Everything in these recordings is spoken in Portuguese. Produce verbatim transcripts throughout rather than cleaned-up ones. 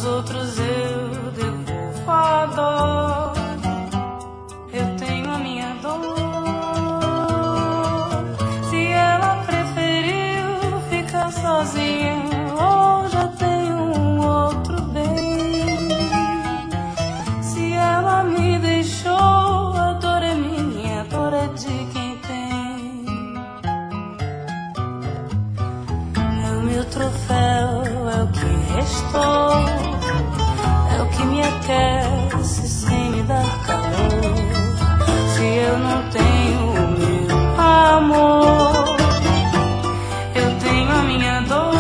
outros eu devolvo a dó. Eu tenho a minha dor. Se ela preferiu ficar sozinha, ou já tem um outro bem. Se ela me deixou, a dor é minha, a dor é de quem tem. É o meu troféu, é o que restou, é o que me aquece sem me dar calor. Se eu não tenho o meu amor, eu tenho a minha dor.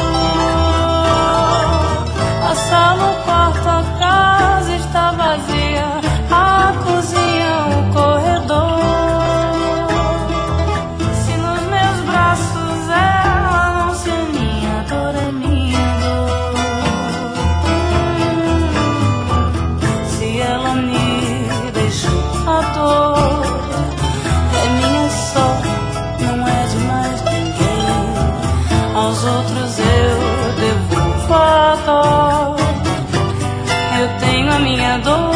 A sala, o quarto, a casa está vazia, a cozinha, o corredor. Se nos meus braços ela não se aninha, a dor é minha dor. Se ela me deixou, a dor é minha só, não é de mais ninguém. Aos outros eu devolvo a dor. Eu tenho a minha dor.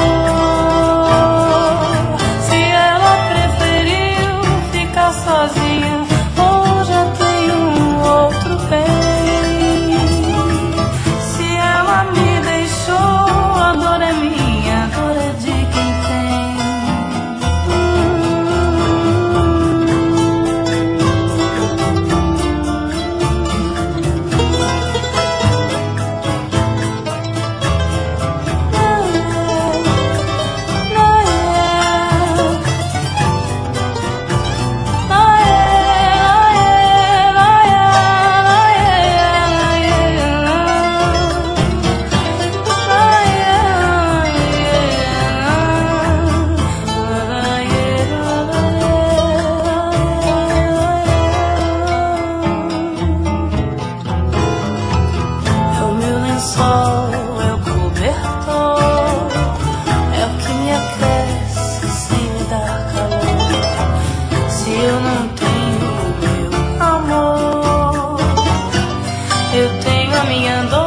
Se ela preferiu ficar sozinha, ou já tem um outro bem. Se ela me deixou, a dor é minha, a dor é de quem tem. É o cobertor, é o que me aquece sem me dar calor. Se eu não tenho o meu amor, eu tenho a minha dor.